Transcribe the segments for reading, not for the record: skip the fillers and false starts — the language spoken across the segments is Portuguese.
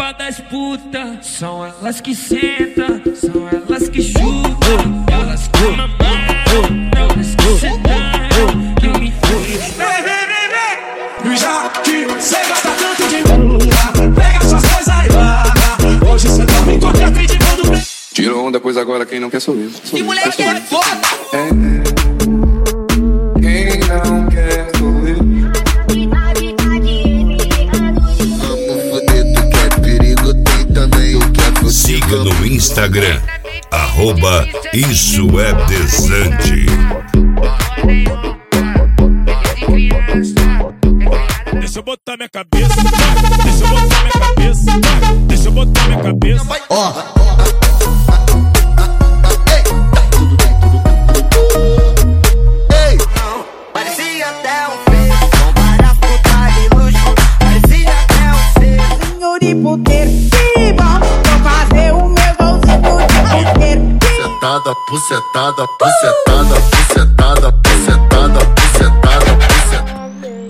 tropa das putas, são elas que sentam, são elas que chutam, elas que mamam, elas que sentam, que me já que cê gosta tanto de mim, pega suas coisas e vai. Hoje cê tá me encontrando criticando bem. Tira onda, pois agora quem não quer sorrir. Que moleque é foda! Quem não quer sorrir. Vamos foder, tu quer perigo, tem também o que é possível. Siga no Instagram, @IsoEDesante. Deixa eu botar minha cabeça, deixa eu botar minha cabeça, deixa eu botar minha cabeça. Ó. Ei, parecia até um feio, compara puta de luxo, parecia até um feio. Senhor e puteiro, vou fazer o meu golzinho de puteiro. Pucetada, pucetada, pucetada, pucetada, pucetada, pucetada, pucetada.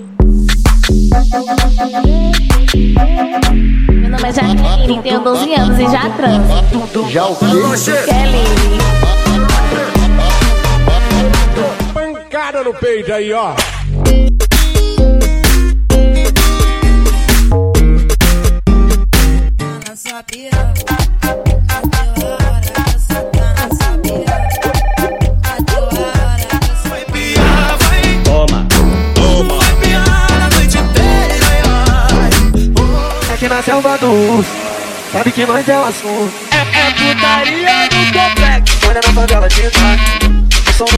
Meu nome é Jaqueline, tenho 12 anos e já transo. Já o quê? Kelly. Pancada no peito aí, ó. Aqui na selva do urso, sabe que nós é o assunto. É putaria no complexo, olha na favela de trás.